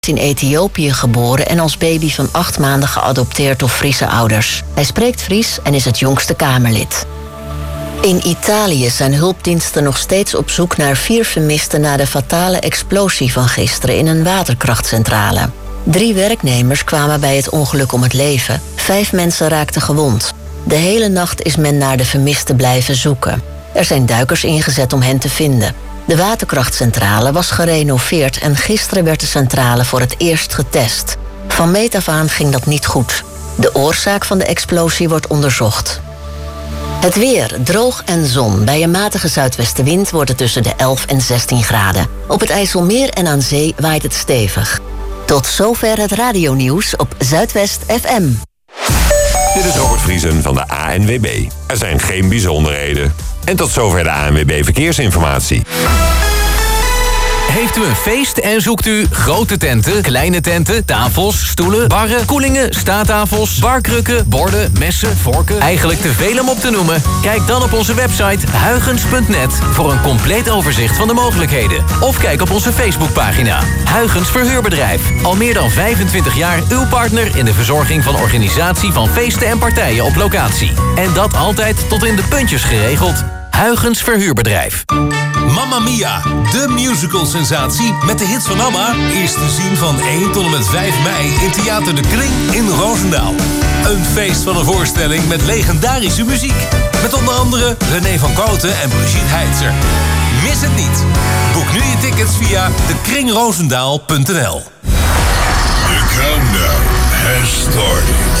in Ethiopië geboren en als baby van 8 maanden geadopteerd door Friese ouders. Hij spreekt Fries en is het jongste Kamerlid. In Italië zijn hulpdiensten nog steeds op zoek naar 4 vermisten na de fatale explosie van gisteren in een waterkrachtcentrale. 3 werknemers kwamen bij het ongeluk om het leven. 5 mensen raakten gewond. De hele nacht is men naar de vermisten blijven zoeken. Er zijn duikers ingezet om hen te vinden. De waterkrachtcentrale was gerenoveerd en gisteren werd de centrale voor het eerst getest. Van meet af aan ging dat niet goed. De oorzaak van de explosie wordt onderzocht. Het weer, droog en zon. Bij een matige zuidwestenwind wordt het tussen de 11 en 16 graden. Op het IJsselmeer en aan zee waait het stevig. Tot zover het radionieuws op Zuidwest FM. Dit is Robert Vriesen van de ANWB. Er zijn geen bijzonderheden. En tot zover de ANWB Verkeersinformatie. Heeft u een feest en zoekt u grote tenten, kleine tenten, tafels, stoelen, barren, koelingen, staattafels, barkrukken, borden, messen, vorken? Eigenlijk te veel om op te noemen? Kijk dan op onze website huygens.net voor een compleet overzicht van de mogelijkheden. Of kijk op onze Facebookpagina. Huygens Verhuurbedrijf. Al meer dan 25 jaar uw partner in de verzorging van organisatie van feesten en partijen op locatie. En dat altijd tot in de puntjes geregeld. Huygens Verhuurbedrijf. Mamma Mia, de musical-sensatie met de hits van ABBA... is te zien van 1 tot en met 5 mei in Theater de Kring in Roosendaal. Een feest van een voorstelling met legendarische muziek. Met onder andere René van Kooten en Brigitte Heitzer. Mis het niet. Boek nu je tickets via dekringroosendaal.nl. The countdown has started.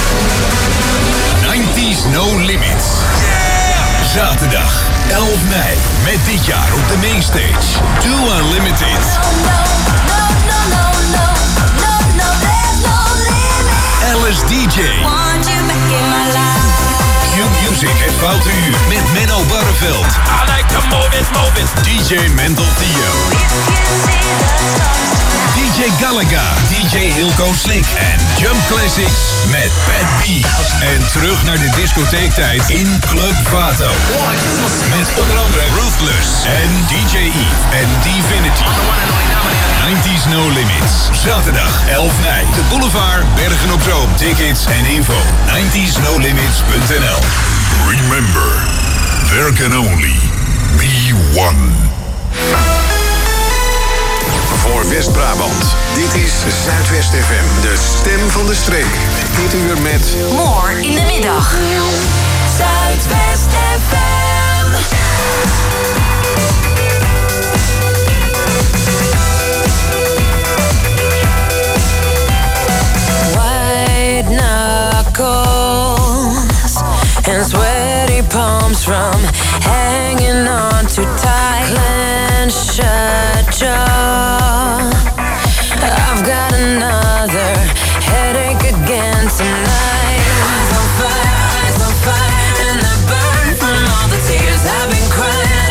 90s No Limits. Zaterdag 11 mei met dit jaar op de mainstage Too Unlimited. Alice DJ. Q-Music het Foute Uur met Menno Barreveld. I like to move it. DJ Mental Theo. DJ Galaga, DJ Hilco Slick en Jump Classics met Pat B. En terug naar de discotheektijd in Club Vato. Met onder andere Ruthless en DJ E en Divinity. 90s No Limits. Zaterdag 11 mei. De Boulevard, Bergen op Zoom. Tickets en info 90snolimits.nl. Remember, there can only be one. Voor West-Brabant. Dit is Zuidwest FM, de stem van de streek. Dit uur met... More in de middag. Zuidwest FM. White knuckles and sweaty palms from hanging on too tight. Clenched shut jaw. I've got another headache again tonight. Eyes on fire, and the burn from all the tears I've been crying.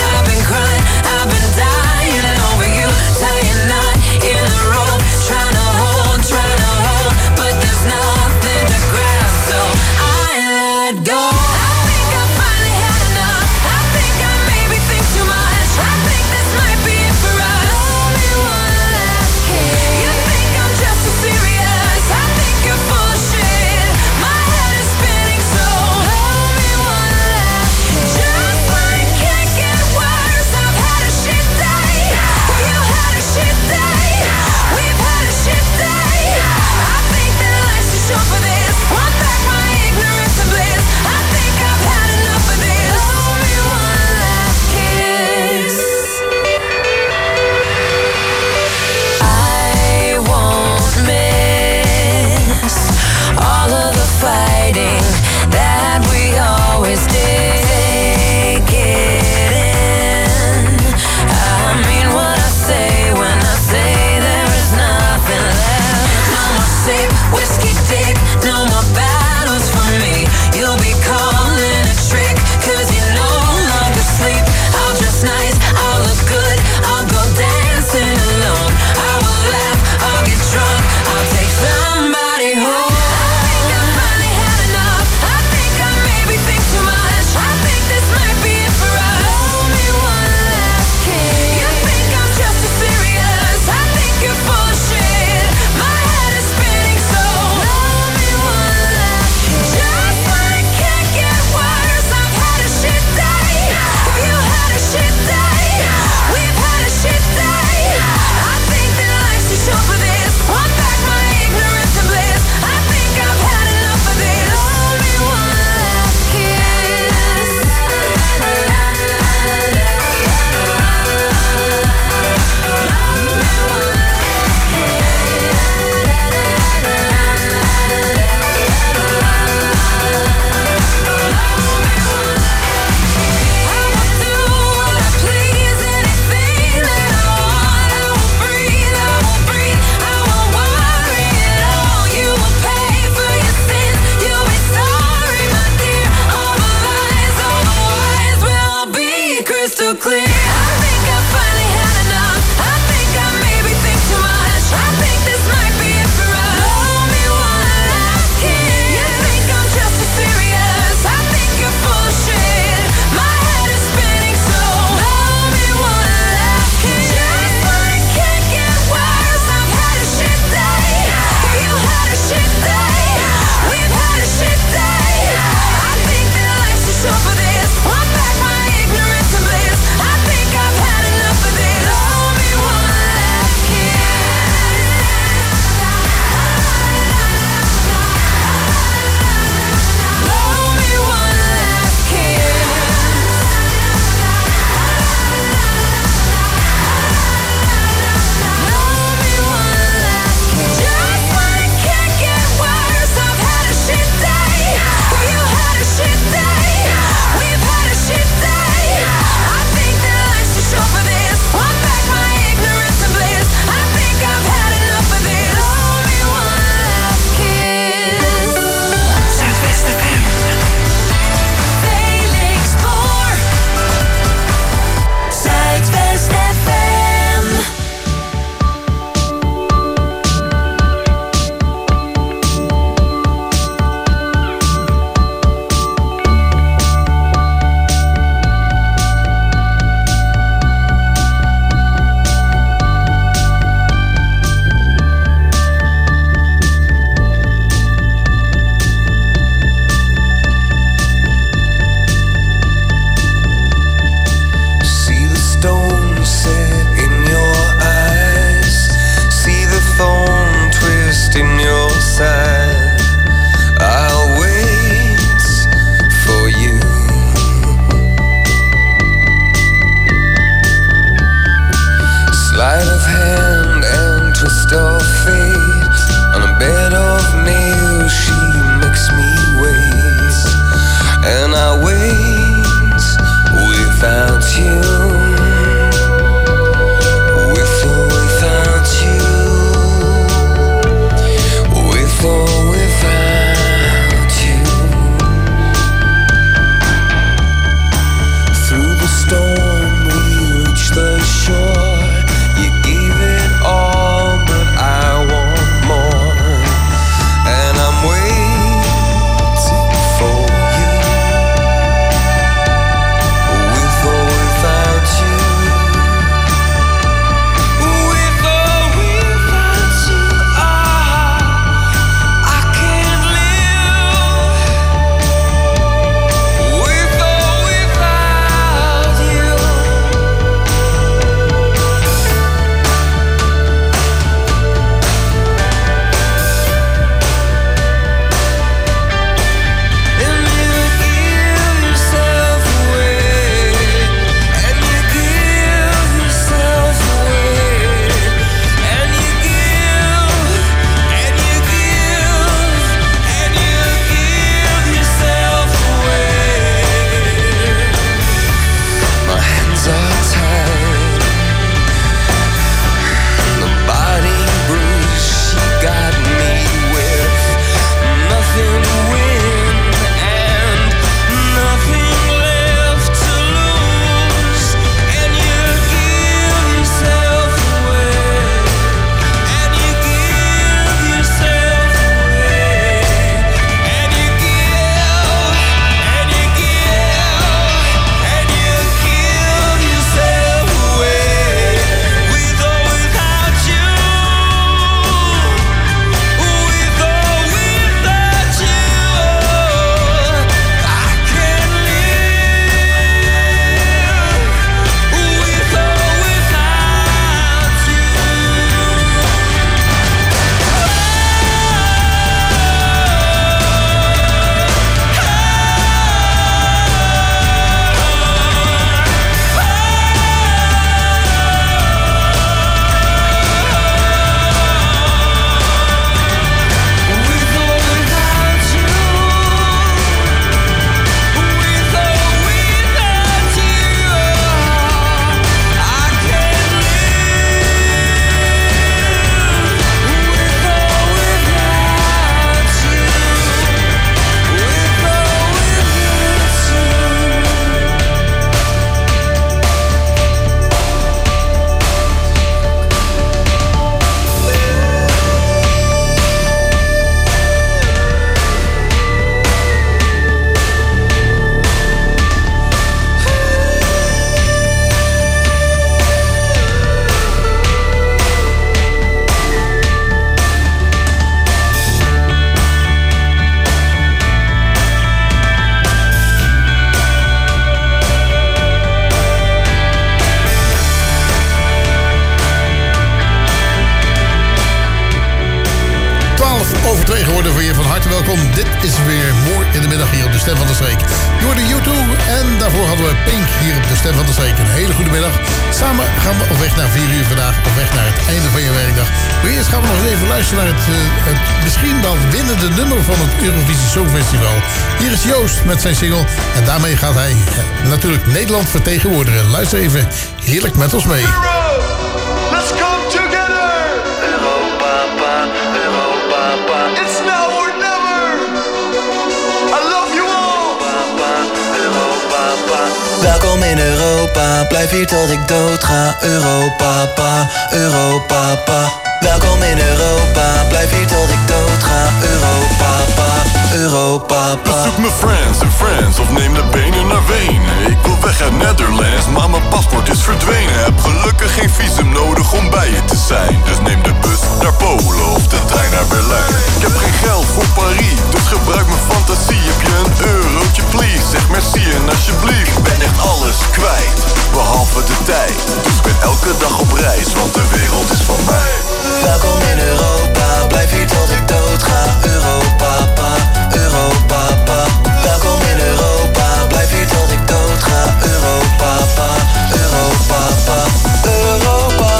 2 geworden voor je. Van harte welkom. Dit is weer More in de middag hier op de Stem van de Streek. Door de YouTube. En daarvoor hadden we Pink hier op de Stem van de Streek. Een hele goede middag. Samen gaan we op weg naar 4 uur vandaag. Op weg naar het einde van je werkdag. Maar eerst gaan we nog eens even luisteren naar het misschien wel winnende nummer van het Eurovisie Songfestival. Hier is Joost met zijn single. En daarmee gaat hij natuurlijk Nederland vertegenwoordigen. Luister even heerlijk met ons mee. Let's come together! Europa, Europa, it's now or never! I love you all! Europa, welkom in Europa, blijf hier tot ik dood ga. Europa, Europa, welkom in Europa, blijf hier tot ik dood ga. Europa, Europa. Bezoek mijn friends of neem de benen naar Wenen. Ik wil weg uit Netherlands, maar mijn paspoort is verdwenen. Heb gelukkig geen visum nodig om bij je te zijn. Dus neem de bus naar Polen of de trein naar Berlijn. Ik heb geen geld voor Parijs, dus gebruik mijn fantasie. Heb je een eurotje please, zeg merci en alsjeblieft. Ik ben echt alles kwijt, behalve de tijd. Dus ik ben elke dag op reis, want de wereld is van mij. Welkom in Europa, blijf hier tot ik dood ga. Europa, Europa, welkom in Europa, blijf hier tot ik dood ga. Europa, Europa, Europa,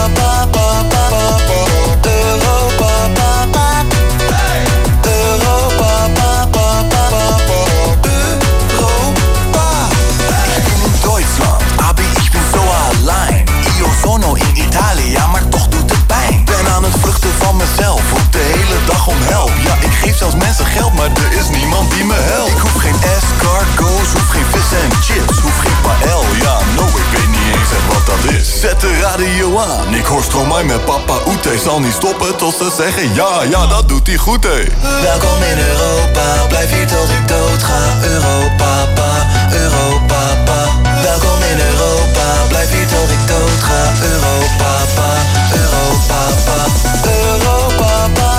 Ich bin in Deutschland, aber ich bin so allein. Io sono in Italia, maar toch doet het pijn. Ben aan het vluchten van mezelf, roep de hele dag om help. Ja, ik geef zelfs mensen geld, maar er is niemand die me helpt. Ik hoef geen escargots, hoef geen vis en chips, hoef geen paël. Ja, no, ik weet niet eens wat dat is. Zet de radio aan, ik hoor Stromae met Papa Oete. Zal niet stoppen tot ze zeggen ja, dat doet hij goed, hé. Welkom in Europa, blijf hier tot ik dood ga. Europa, Europa, welkom in Europa, blijf hier tot ik dood ga. Europa, Europa, Europa,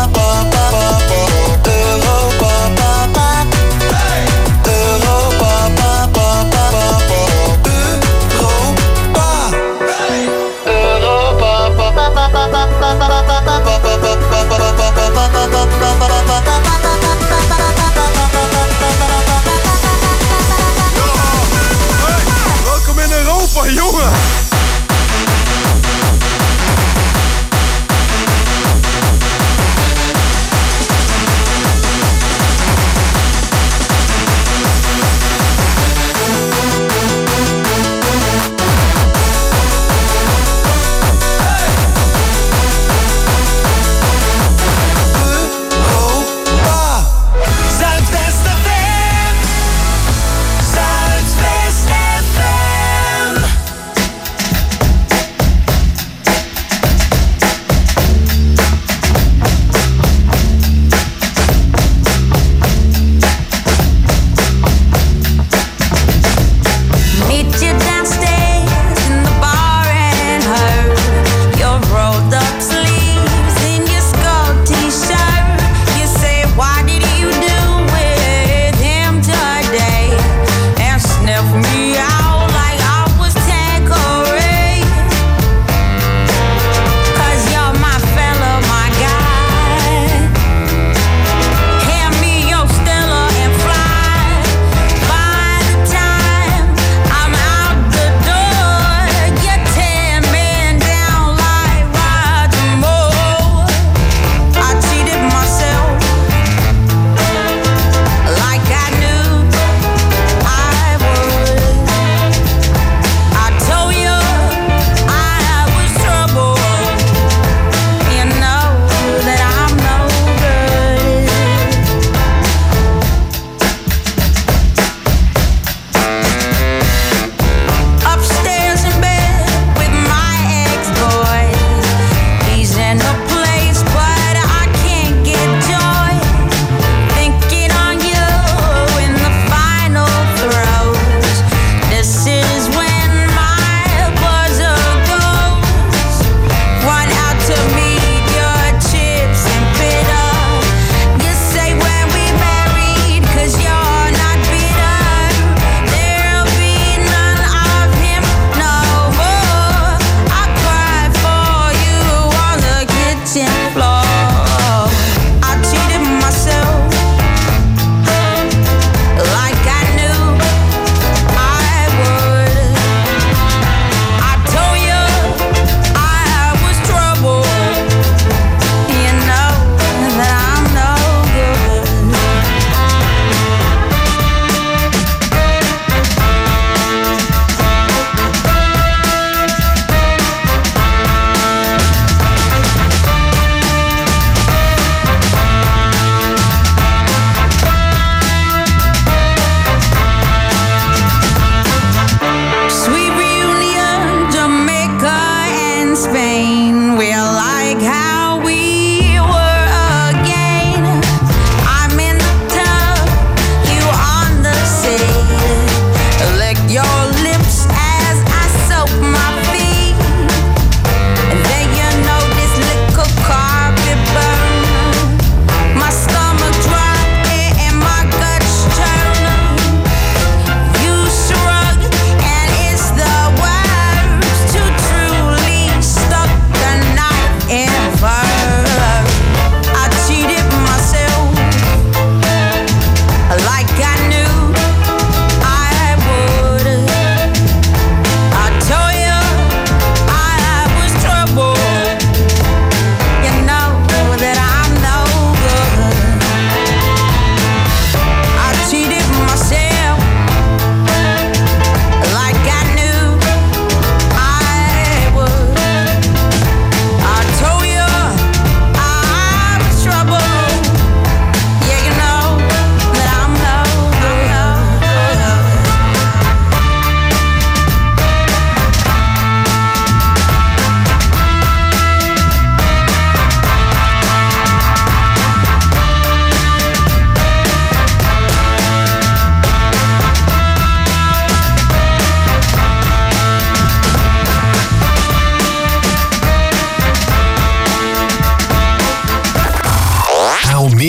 welkom in Europa, jongen!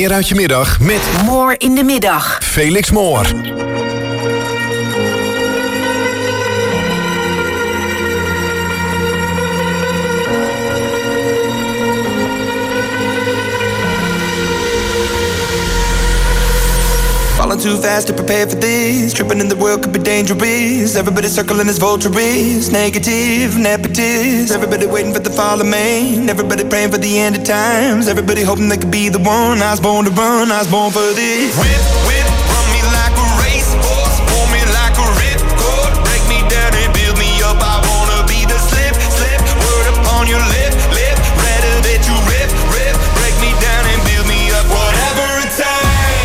meer uit je middag met More in de middag. Felix Moore. Falling too fast to prepare for this. Tripping in the world could be dangerous. Everybody circling as vultures. Negative, nepotist. Everybody waiting for the fall of man. Everybody praying for the end of times. Everybody hoping they could be the one. I was born to run, I was born for this. Whip, whip, run me like a racehorse. Pull me like a ripcord. Break me down and build me up. I wanna be the slip, slip. Word upon your lip, lip. Rather that you rip, rip. Break me down and build me up. Whatever it takes.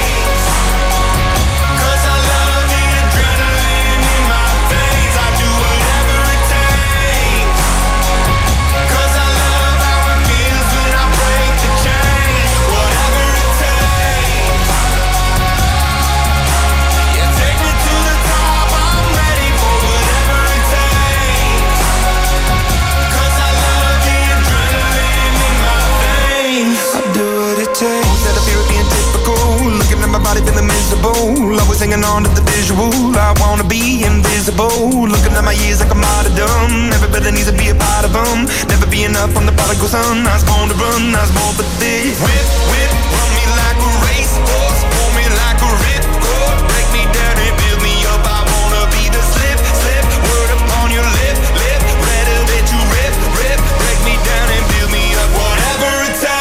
Body feeling miserable, always hanging on to the visual. I wanna be invisible, looking at my years like I'm martyrdom. Everybody needs to be a part of them. Never be enough, I'm the prodigal son. I was born to run, I was born for this. Whip, whip, run me like a racehorse. Pull me like a ripcord. Break me down and build me up. I wanna be the slip, slip. Word upon your lip, lip. Rather that you rip, rip. Break me down and build me up. Whatever it takes.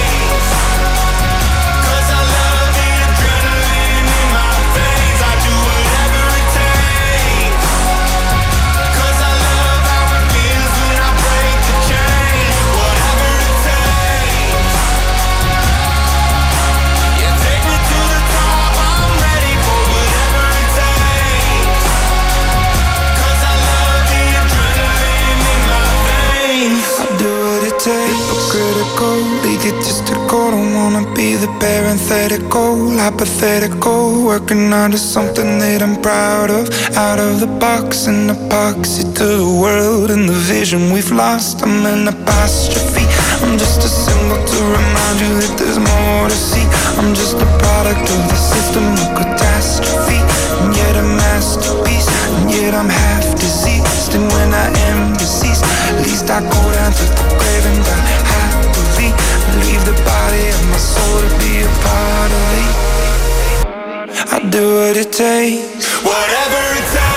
Hypocritical, egotistical. Don't wanna be the parenthetical, hypothetical. Working out of something that I'm proud of. Out of the box, an epoxy to the world and the vision we've lost. I'm an apostrophe. I'm just a symbol to remind you that there's more to see. I'm just a product of the system of catastrophe, and yet a masterpiece. And yet I'm half diseased, and when I am deceased, at least I go down to the grave and die happily. Leave the body of my soul to be a part of me. I do what it takes, whatever it takes.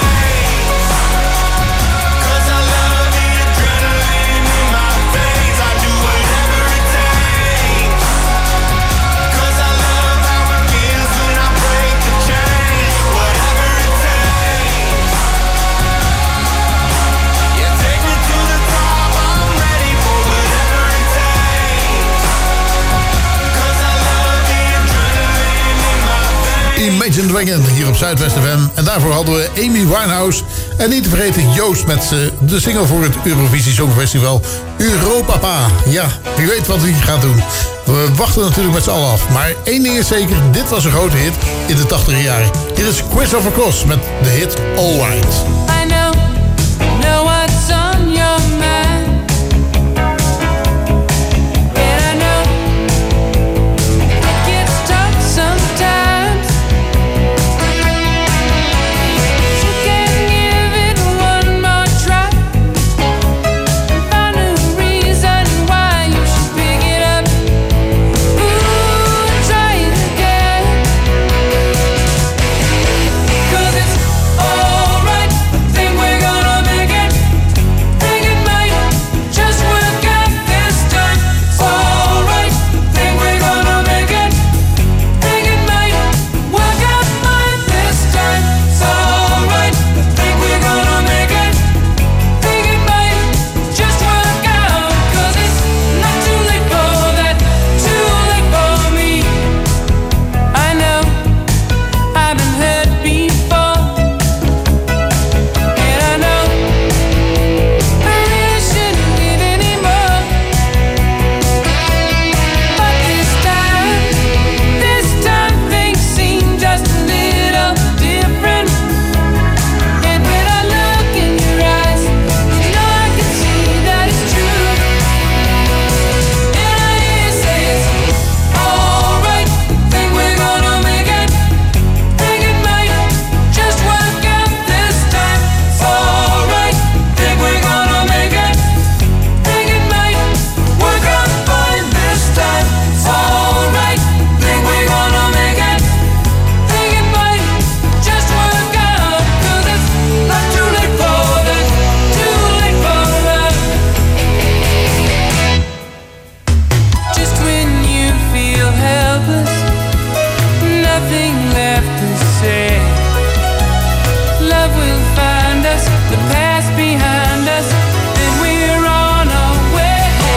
Imagine Dragon hier op Zuidwest FM. En daarvoor hadden we Amy Winehouse. En niet te vergeten Joost met de single voor het Eurovisie Songfestival Europapa. Ja, wie weet wat hij gaat doen. We wachten natuurlijk met z'n allen af. Maar één ding is zeker, dit was een grote hit in de 80 jaren. Dit is Christopher Cross met de hit All Right. I know what's on your mind. nothing left to say. Love will find us, the past behind us, and we're on our way.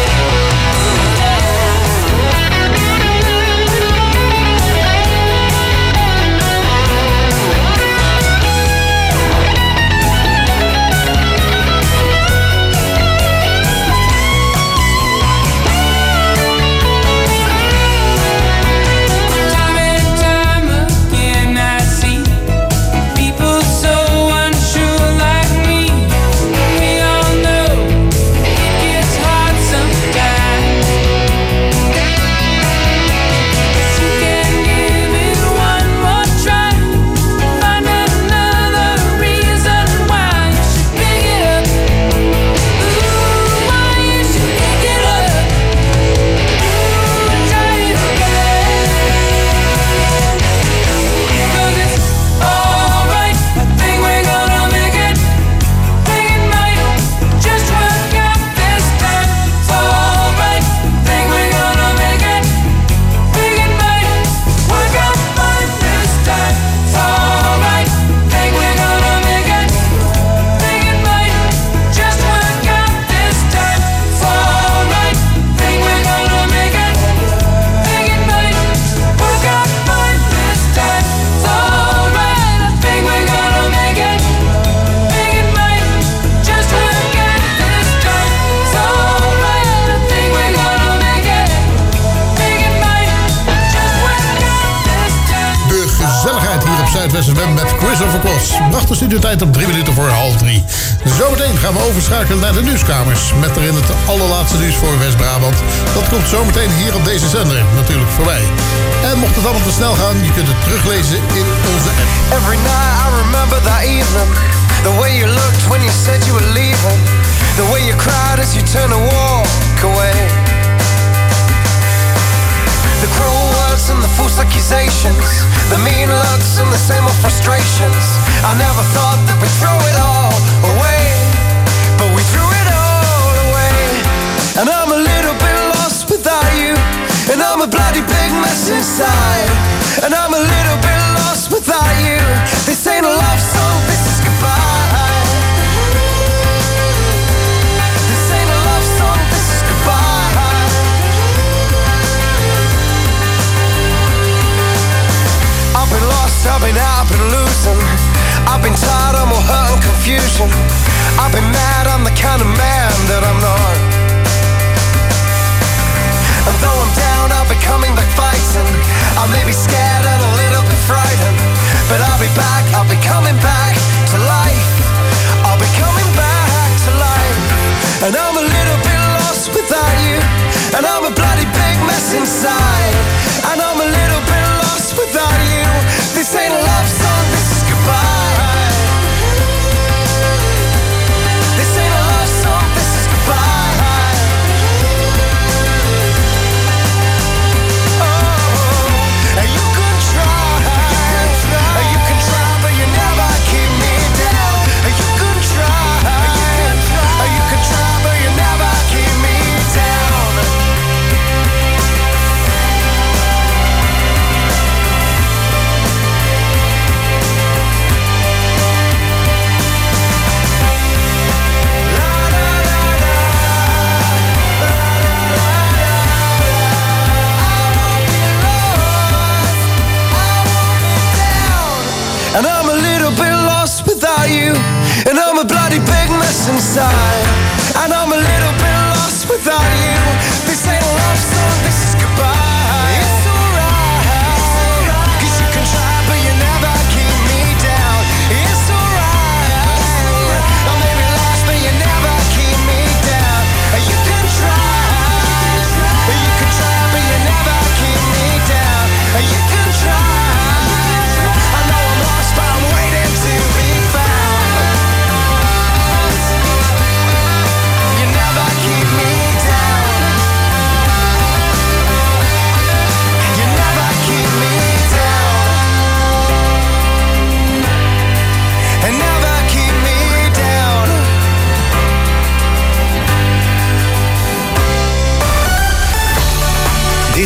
Met Christopher Cross. Bracht de studiotijd op 3 minuten voor 2:30. Zometeen gaan we overschakelen naar de nieuwskamers. Met erin het allerlaatste nieuws voor West-Brabant. Dat komt zometeen hier op deze zender natuurlijk voorbij. En mocht het allemaal te snel gaan, je kunt het teruglezen in onze app. Every night I remember that evening. The way you looked when you said you were leaving. The way you cried as you turned to walk away. The cruel words and the false accusations, the mean looks and the same old frustrations. I never thought that we'd throw it all away, but we threw it all away. And I'm a little bit lost without you, and I'm a bloody big mess inside. And I'm a little bit lost without you. This ain't a love song, this is goodbye. This ain't a love song, this is goodbye. I've been lost, I've been out, I've been losing. I've been tired, I'm all hurt and confusion. I've been mad, I'm the kind of man that I'm not. And though I'm down, I'll be coming back fighting. I may be scared and a little bit frightened, but I'll be back, I'll be coming back to life. I'll be coming back to life. And I'm a little bit lost without you, and I'm a bloody big mess inside. And I'm a little bit lost without you. This ain't a love song, this is goodbye. This ain't a love song, this is goodbye. Oh, and you can try, you can try, but you never keep me down. You can try, you can try, but you never keep me down. And I'm a little bit lost without you, and I'm a bloody big mess inside. And I'm a little bit lost without you. This ain't a love song, this is goodbye. It's alright, 'cause you can try, but you never keep me down. It's alright, I may be lost, but you never keep me down. You can try, you can try, but you never keep me down. You can try. You never keep me down.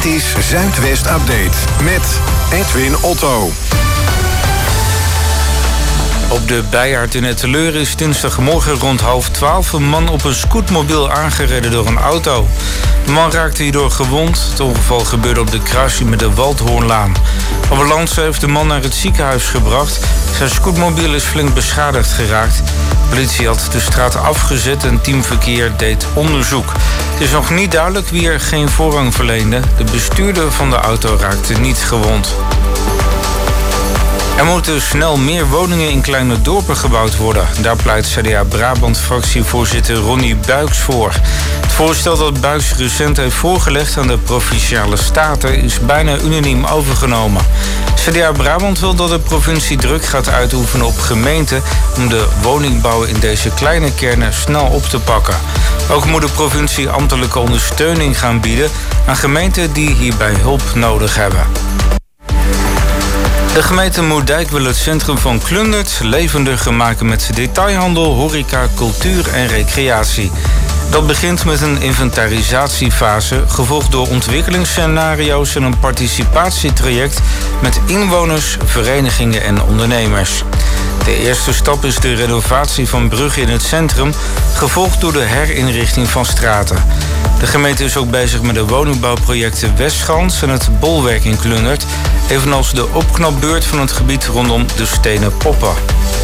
Dit is Zuidwest Update met Edwin Otto. Op de Bijaard in Etteleur is dinsdagmorgen rond 11:30 een man op een scootmobiel aangereden door een auto. De man raakte hierdoor gewond. Het ongeval gebeurde op de kruising met de Waldhoornlaan. Ambulance heeft de man naar het ziekenhuis gebracht. Zijn scootmobiel is flink beschadigd geraakt. De politie had de straat afgezet en teamverkeer deed onderzoek. Het is nog niet duidelijk wie er geen voorrang verleende. De bestuurder van de auto raakte niet gewond. Er moeten snel meer woningen in kleine dorpen gebouwd worden. Daar pleit CDA Brabant-fractievoorzitter Ronnie Buijks voor. Het voorstel dat Buijks recent heeft voorgelegd aan de Provinciale Staten is bijna unaniem overgenomen. CDA Brabant wil dat de provincie druk gaat uitoefenen op gemeenten om de woningbouw in deze kleine kernen snel op te pakken. Ook moet de provincie ambtelijke ondersteuning gaan bieden aan gemeenten die hierbij hulp nodig hebben. De gemeente Moerdijk wil het centrum van Klundert levendiger maken met detailhandel, horeca, cultuur en recreatie. Dat begint met een inventarisatiefase, gevolgd door ontwikkelingsscenario's en een participatietraject met inwoners, verenigingen en ondernemers. De eerste stap is de renovatie van bruggen in het centrum, gevolgd door de herinrichting van straten. De gemeente is ook bezig met de woningbouwprojecten Westschans en het Bolwerk in Klundert, evenals de opknapbeurt van het gebied rondom de Stenen Poppen.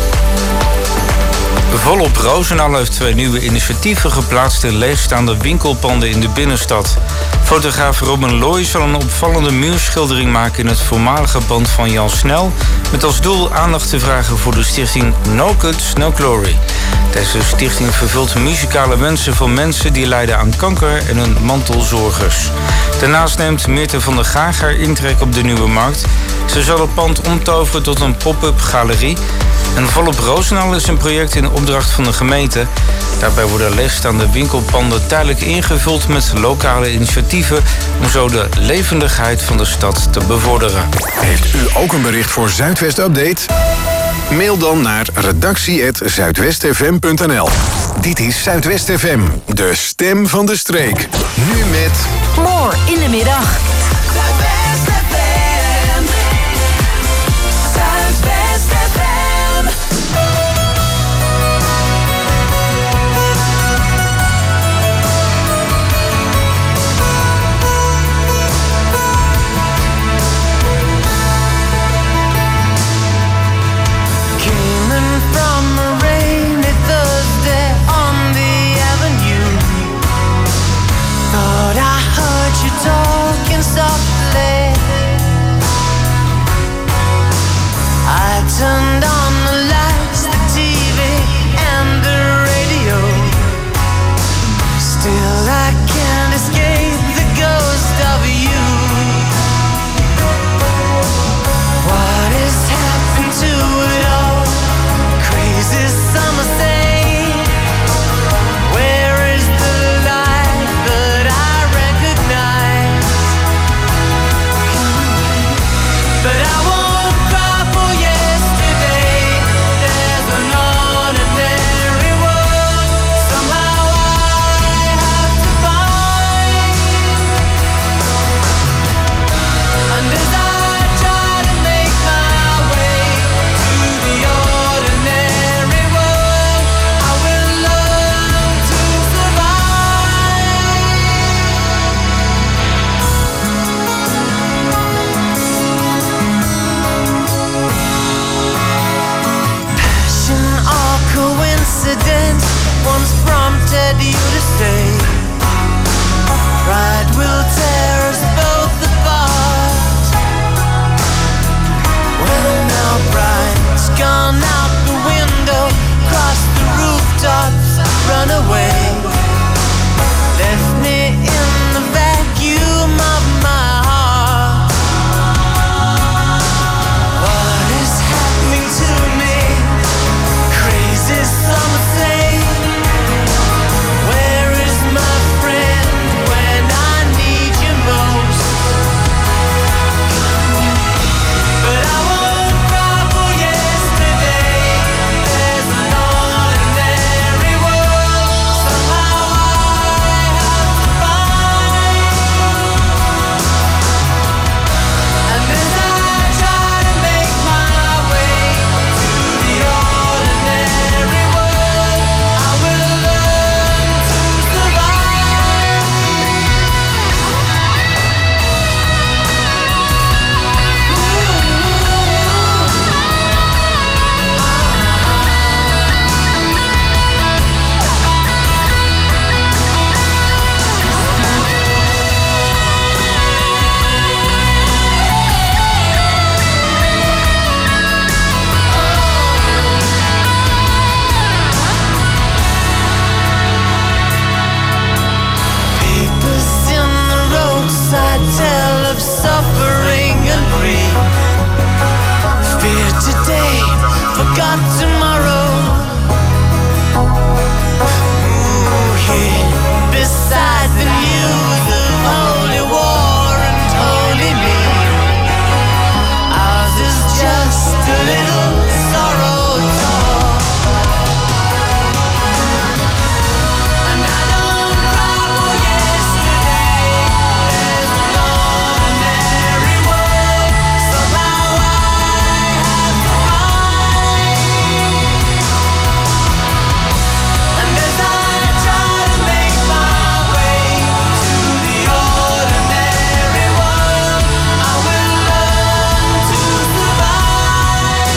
Volop Roosendaal heeft 2 nieuwe initiatieven geplaatst in leegstaande winkelpanden in de binnenstad. Fotograaf Robin Looy zal een opvallende muurschildering maken in het voormalige pand van Jan Snel, met als doel aandacht te vragen voor de stichting No Cuts, No Glory. Deze stichting vervult muzikale wensen van mensen die lijden aan kanker en hun mantelzorgers. Daarnaast neemt Meerte van der Gaag haar intrek op de Nieuwe Markt. Ze zal het pand omtoveren tot een pop-up galerie. En Volop Roosendaal is een project in opdracht van de gemeente. Daarbij worden leegstaande winkelpanden tijdelijk ingevuld met lokale initiatieven om zo de levendigheid van de stad te bevorderen. Heeft u ook een bericht voor Zuidwest Update? Mail dan naar redactie@zuidwestfm.nl. Dit is Zuidwest FM, de stem van de streek. Nu met... More in de middag. Zuidwest FM. Zuidwest FM. Talking so got tomorrow. Ooh, yeah. Besides the news of holy war and holy me, ours is just a little sorrow talk. And I don't cry for yesterday. There's an ordinary world, somehow I have to find. And as I try to make my way to the ordinary world, I will learn to survive.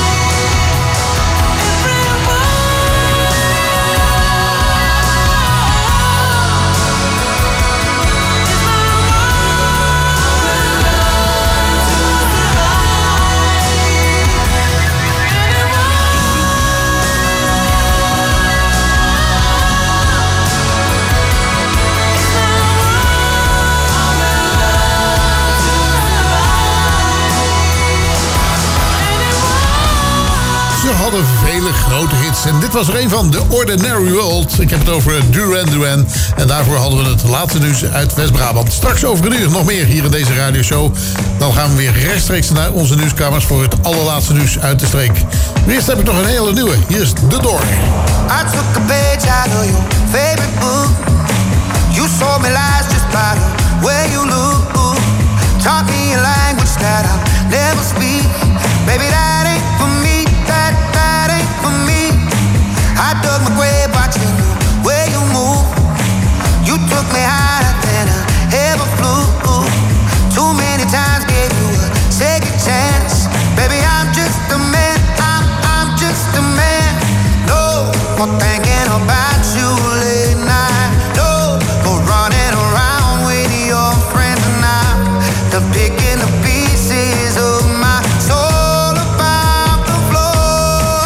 Ze hadden vele grote hits en dit was er een van, The Ordinary World. Ik heb het over Duran Duran en daarvoor hadden we het laatste nieuws uit West-Brabant. Straks over een uur nog meer hier in deze radioshow. Dan gaan we weer rechtstreeks naar onze nieuwskamers voor het allerlaatste nieuws uit de streek. Maar eerst heb ik nog een hele nieuwe. Hier is The Door. I took a page out of your favorite book. You sold me lies just by the way you look. Taught me a language that I'll never speak. Baby, that ain't for me. That ain't for me. I dug my grave watching the way you move. You took me higher than I ever flew. Too many times gave you a second chance. Baby, I'm just a man. I'm just a man. No more thinking about you late night. No more running around with your friends and I'm done picking the pieces of my soul about the floor.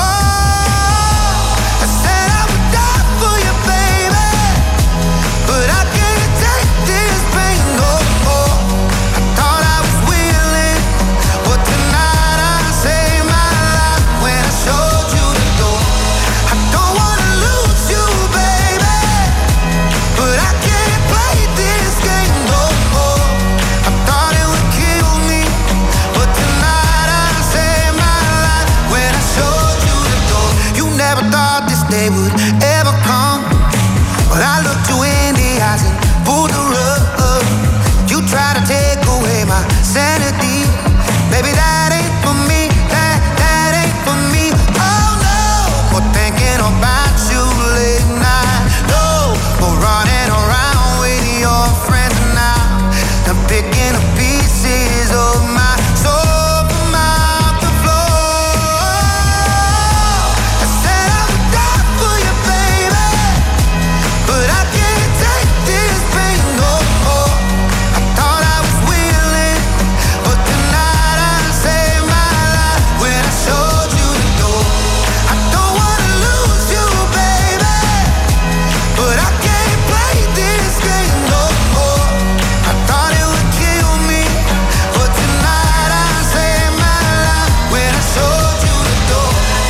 I said I would die for you, baby, but I can't take this pain no more. I thought I was willing, but tonight I saved my life when I showed you the door. I don't wanna lose you, baby, but I can't play this game no more. I thought it would kill me, but tonight I saved my life when I showed you the door. You never thought this day would ever come, but I looked you in the eyes and pulled the rug. You tried to take away my sanity. Baby, that ain't for me. That ain't for me. Oh no, more thinking about you late night. No more running around with your friends now. I'm picking up pieces of my soul from out the floor. I said I would die for you, baby, but I can't take this pain no more. I thought I was willing, but tonight I saved my life when I showed you the door. I don't wanna lose you, baby, but I can't play this game no more. I thought it would kill me, but tonight I saved my life when I showed you the door.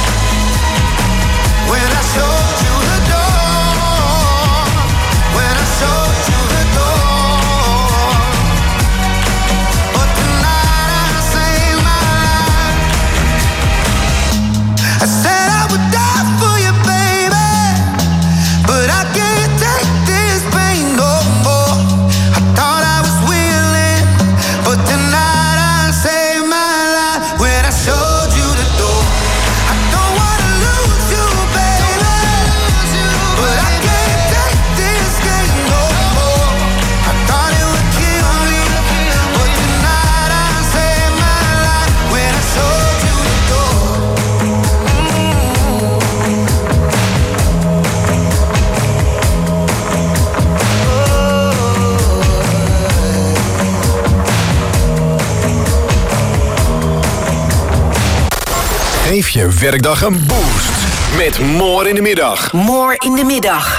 When I showed you the door. When I showed you the door. But tonight I saved my life. I said I would die for you, baby, but I can't take this pain no more. I thought I was willing, but tonight I saved my life when I showed you the door. I don't wanna lose you, baby, but I can't take this game no more. I thought it would kill me, but tonight I saved my life when I showed you the door. Geef je werkdag een boost met More in de Middag. More in de middag.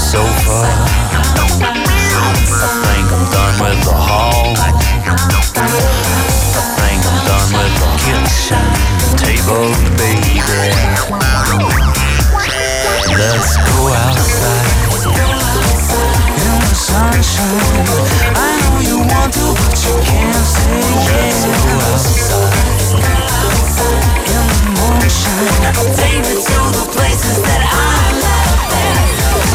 sofa. I think I'm done with the hall. I think I'm done with the kitchen table, baby. Let's go outside in the sunshine. I know you want to, but you can't say yes. Let's go outside in the moonshine. Take me to the places that I love best.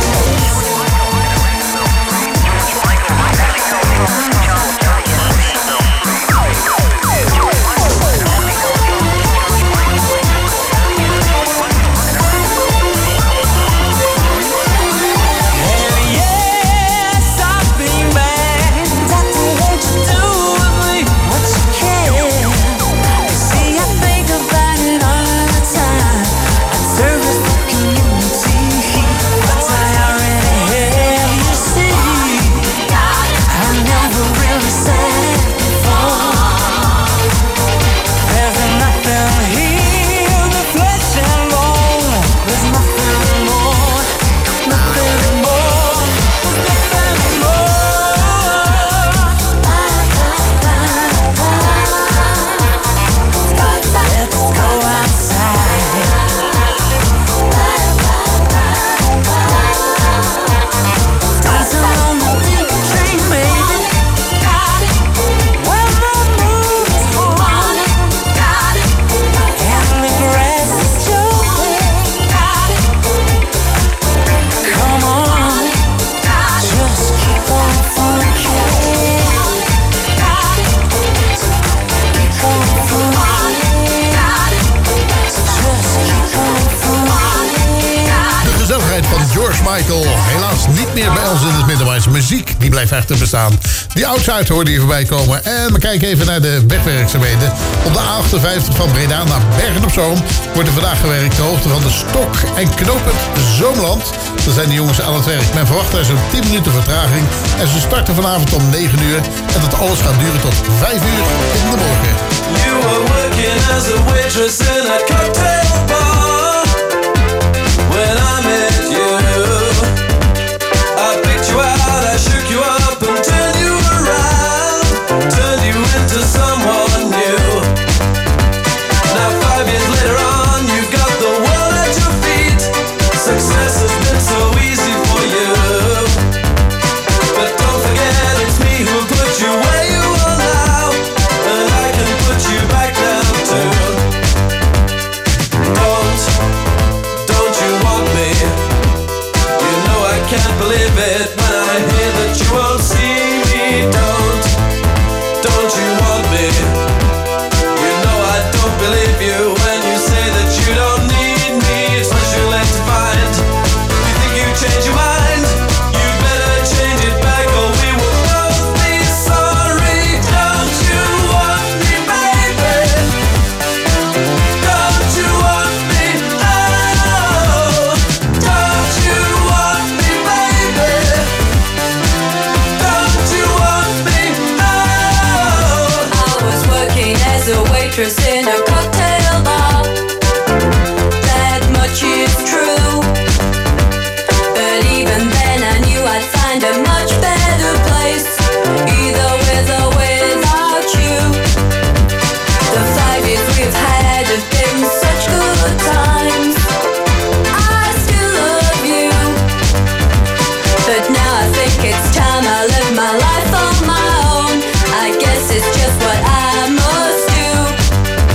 Helaas niet meer bij ons in het midden, maar zijn muziek die blijft echter bestaan. Die Outside hoorde hier voorbij komen. En we kijken even naar de wegwerkzaamheden. Op de A58 van Breda naar Bergen-op-Zoom wordt er vandaag gewerkt ter hoogte van de Stok en knooppunt Zoomland. Daar zijn de jongens aan het werk. Men verwacht daar zo'n 10 minuten vertraging. En ze starten vanavond om 9 uur. En dat alles gaat duren tot 5 uur in de morgen. You were working as a waitress in a cocktail bar when I met you. I picked you out, I shook you up and turned you around, turned you into someone new. Now 5 years later on, you've got the world at your feet. Success has been so easy for you, but don't forget it's me who put you where you are now, and I can put you back down too. Don't you want me? You know I can't believe it when I hear that you won't see me. Don't you want me? You know I don't believe you when you say that you don't need me. It's what you're left to find. You think you change your mind? You better change it back or we will both be sorry. Don't you want me, baby? Don't you want me? Oh, don't you want me, baby? Don't you want me? Oh, I was working as a waitress in a cocktail bar. That much is true. But even then I knew I'd find a much better place, either with or without you. The 5 years we've had have been such good times. I still love you, but now I think it's time I live my life on my own. I guess it's just what I must do.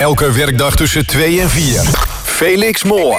Elke werkdag tussen 2 en 4. Felix Moore.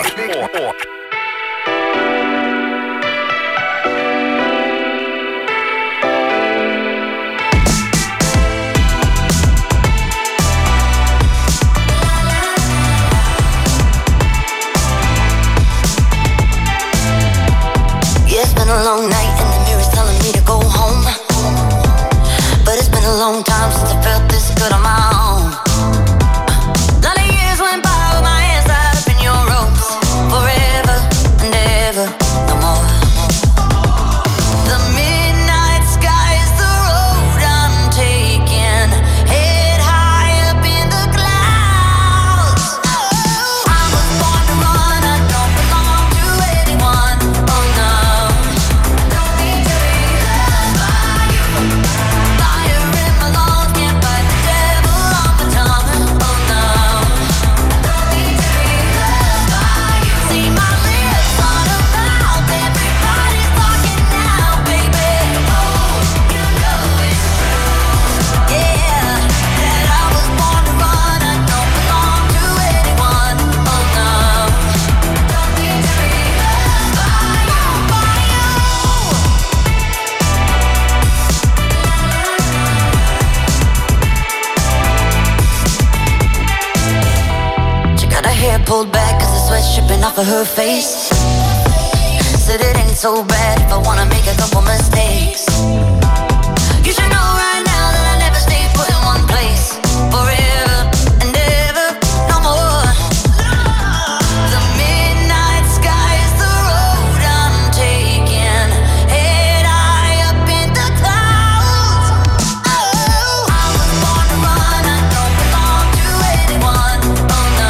It's been a long night and the mirror's telling me to go home. But it's been a long time since I felt this good on my own. Lot of years went by with my hands tied up in your ropes. Forever and ever, no more. The midnight sky is the road I'm taking. Head high up in the clouds. I was born to run, I don't belong to anyone. Oh no. Pulled back cause the sweat's dripping off of her face. Said it ain't so bad if I wanna make a couple mistakes. You should know right now that I never stay put in one place. Forever and ever, no more. The midnight sky is the road I'm taking. Head high up in the clouds. Oh, I was born to run, I don't belong to anyone. Oh no.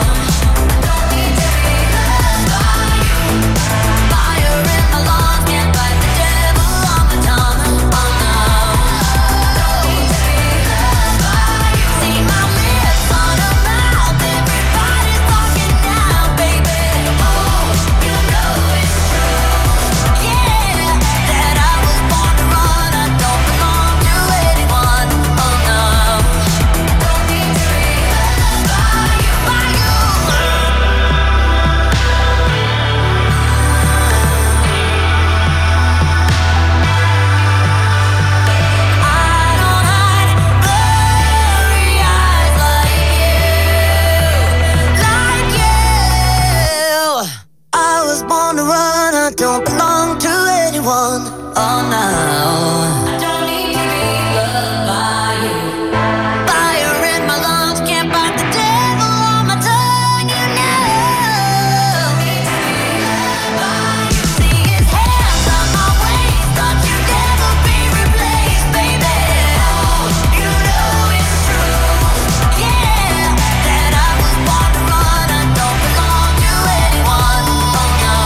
Don't belong to anyone. Oh no. I don't need to be loved by you. Fire in my lungs can't fight the devil on my tongue. You know. Don't need to be loved by you. See his hands on my waist, thought you'd never be replaced, baby. Oh, you know it's true. Yeah, that I was born to run. I don't belong to anyone. Oh no.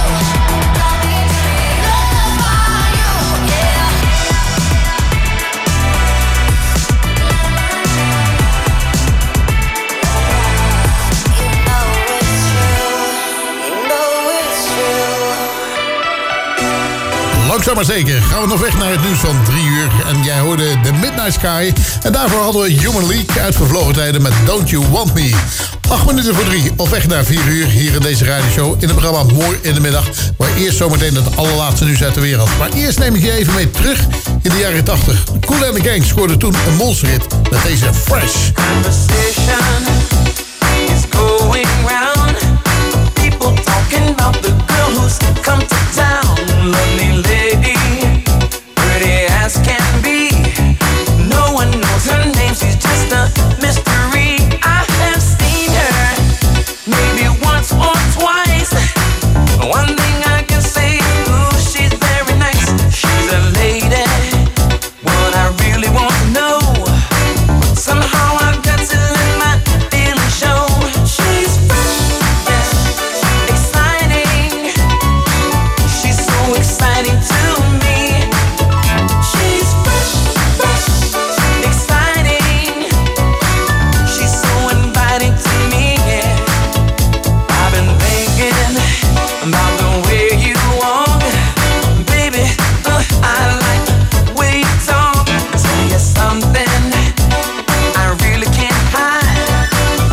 Langzaam maar zeker gaan we nog weg naar het nieuws van 3 uur. En jij hoorde The Midnight Sky. En daarvoor hadden we Human League uit vervlogen tijden met Don't You Want Me. 8 minuten voor 3 op weg naar 4 uur hier in deze radioshow. In het programma Mooi in de Middag. Waar eerst zometeen het allerlaatste nieuws uit de wereld. Maar eerst neem ik je even mee terug in de jaren 80. Kool and the Gang scoorde toen een monsterhit met deze Fresh. Conversation is going round. People talking about the girl who's come to town. Lovely lady, pretty as can be. No one knows her name, she's just a mystery. I have seen her maybe once or twice. One thing I can say, ooh, she's very nice. She's a lady, what I really want to know. Somehow I've got to let my feelings show. She's fresh, yeah, exciting. She's so exciting to me. She's fresh, fresh, exciting. She's so inviting to me, yeah. I've been thinking about the way you walk, baby. I like the way you talk. Tell you something I really can't hide.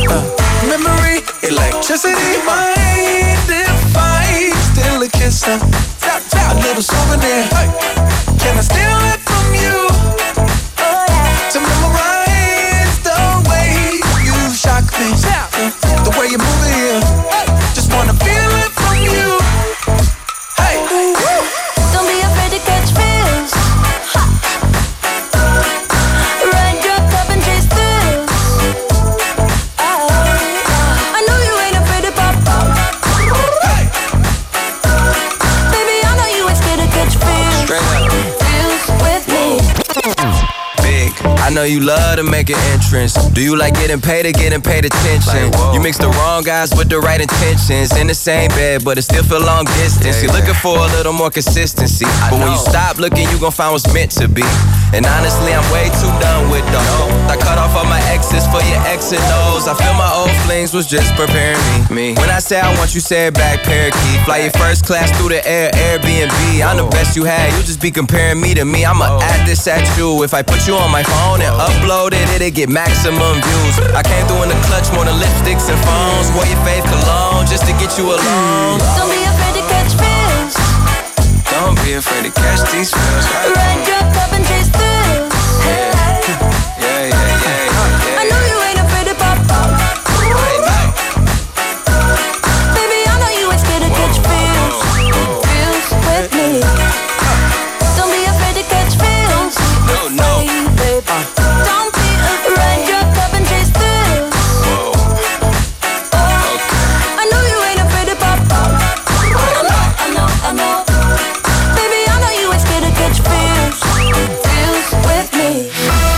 Memory, electricity, mind if I steal a kiss? A little souvenir. Can I steal it from you? To memorize the way you shock me, the way you move it here. Just wanna feel it from you. Hey, Don't be afraid to catch feels. Ride your cup and chase thrills. I know you ain't afraid to pop up. Baby, I know you ain't scared to catch feels. Feels with me. big. I know you love to make an entrance. Do you like getting paid or getting paid attention? You mix the wrong guys with the right intentions. In the same bed, but it still feel long distance. You're looking for a little more consistency. But when you stop looking, you gon' find what's meant to be. And honestly, I'm way too done with those. I cut off all my exes for your X and O's. I feel my old flings was just preparing me. When I say I want you, say it back, parakeet. Fly your first class through the air, Airbnb. I'm the best you had, you just be comparing me to me. I'ma add this at you. If I put you on my phone and upload it, it'll get maximum views. I came through in the clutch more than lipsticks and phones. Wore your faith cologne just to get you alone. Don't be afraid to catch feels. Don't be afraid to catch these feels. Ride your cup and chase thrills. I know you ain't afraid to pop up. Baby, I know you ain't scared to catch feels. Feels with me. Don't be afraid to catch feels. No. Don't be afraid. Ride your cup and chase thrills. I know you ain't afraid to pop up. I know. Baby, I know you ain't scared to catch feels. Feels with me.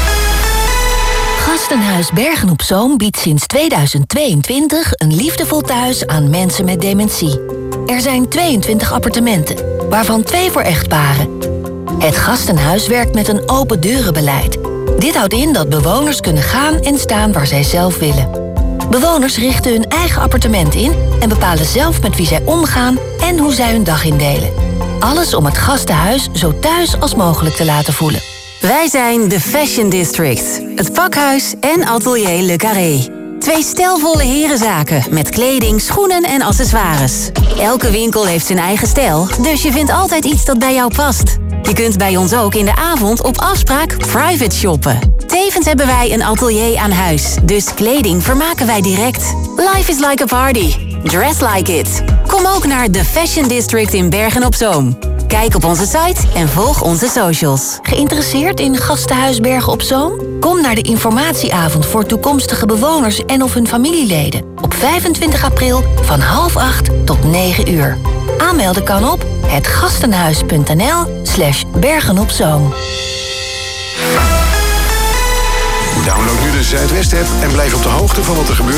Gastenhuis Bergen op Zoom biedt sinds 2022 een liefdevol thuis aan mensen met dementie. Er zijn 22 appartementen, waarvan 2 voor echtparen. Het Gastenhuis werkt met een open deurenbeleid. Dit houdt in dat bewoners kunnen gaan en staan waar zij zelf willen. Bewoners richten hun eigen appartement in en bepalen zelf met wie zij omgaan en hoe zij hun dag indelen. Alles om het gastenhuis zo thuis als mogelijk te laten voelen. Wij zijn de Fashion District, het pakhuis en atelier Le Carré. 2 stijlvolle herenzaken met kleding, schoenen en accessoires. Elke winkel heeft zijn eigen stijl, dus je vindt altijd iets dat bij jou past. Je kunt bij ons ook in de avond op afspraak private shoppen. Tevens hebben wij een atelier aan huis, dus kleding vermaken wij direct. Life is like a party. Dress like it. Kom ook naar de Fashion District in Bergen op Zoom. Kijk op onze site en volg onze socials. Geïnteresseerd in Gastenhuis Bergen op Zoom? Kom naar de informatieavond voor toekomstige bewoners en of hun familieleden. Op 25 april van 7:30 tot 9 uur. Aanmelden kan op hetgastenhuis.nl/Bergen-op-Zoom. Download nu de Zuidwest-app en blijf op de hoogte van wat er gebeurt